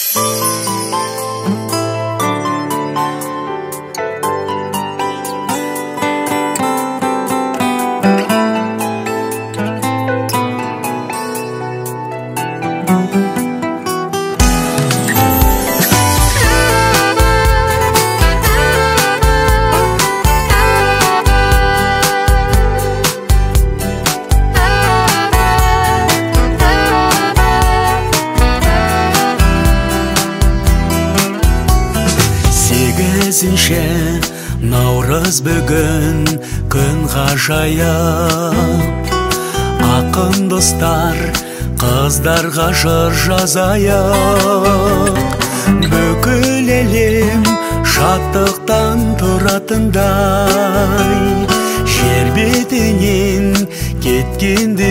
Наурыз бүгін күн ғажайып, ақын достар қыздарға жыр жазайық. Бүкіл әлем шаттықтан тұратындай, жер бетінен кеткенде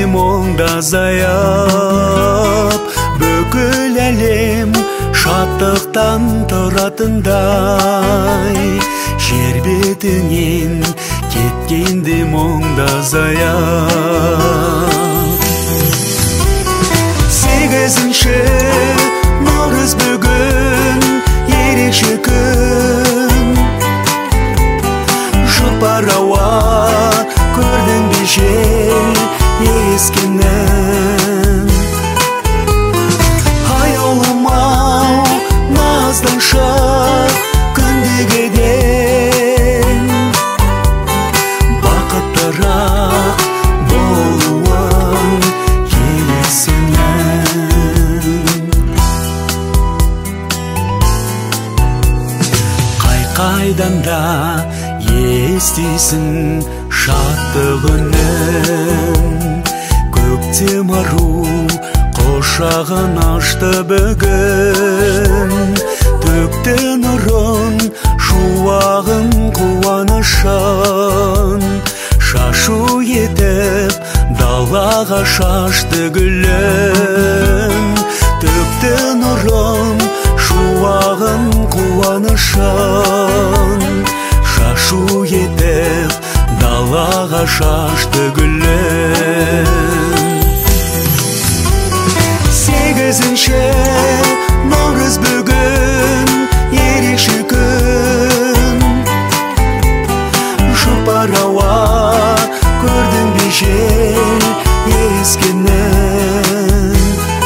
мұңдазайып. Бүкіл әлем шаттықтан тұратындай, жер бетінен кеткенде мұңдазайып. 8-ші наурыз бүгін ерекше күн, жұпар ауа көрдің бе жел ескенін. Аяулым-ау назданшы күндегіден, бақыттырақ болуын келесінің. Қай-қайдан да естисің шаттық үнін, көктем ару құшағын ашты бүгін. Төкті нұрын, шуағын, қуанышын, шашу етіп далаға шашты гүлін. Төкті нұрын, шуағын, қуанышын, шашу етіп далаға шашты гүлін. 8-ші наурыз бүгін ерекше күн, жұпар ауа көрдің бе жел ескенін.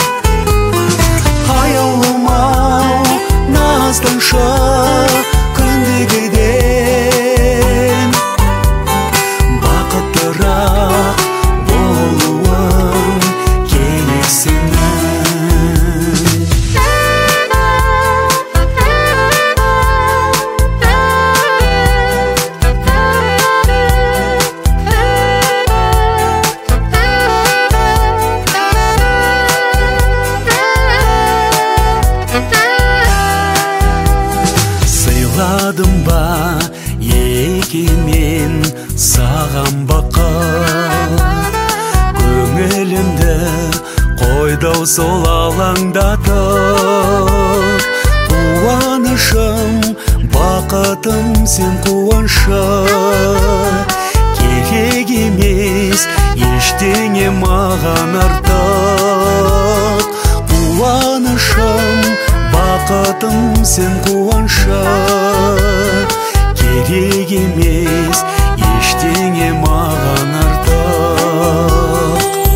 Аяулым-ау назданшы күндегіден, бақыттырақ болуын келесінің. Сыйладым ба екемен саған бақыт, көңілімді қойдау сол алаңдатып. Қуанышым, бақытым сен қуаншы, керек емес ештеңе маған артық. Қуанышым, бақытым сен қуаншы, керек емес ештеңе маған артық.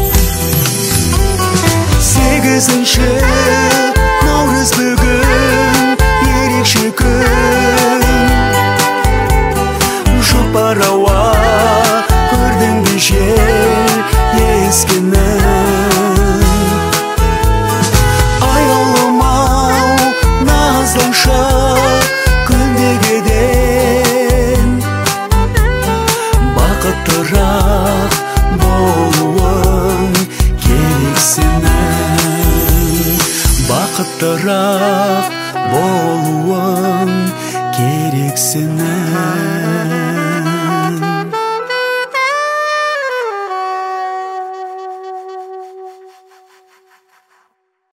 8-ші наурыз бүгін ерекше күн, жұпар ауа көрдің бе жел ескенін. Аяулым-ау назданшы күндегіден, бақыттырақ болуын керексінің. Бақыттырақ болуын керексінің.